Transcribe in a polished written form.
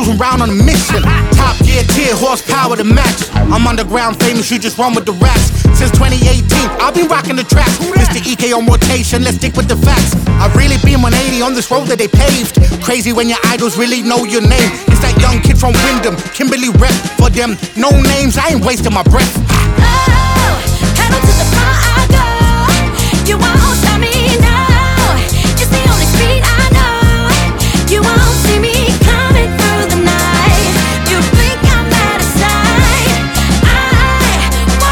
cruising around on a mission. Top gear, tier, horsepower to match. I'm underground famous, you just run with the rats. Since 2018, I've been rocking the tracks. Mr. EK on rotation, let's stick with the facts. I really been 180 on this road that they paved. Crazy when your idols really know your name. It's that young kid from Wyndham, Kimberly rep for them. No names, I ain't wasting my breath.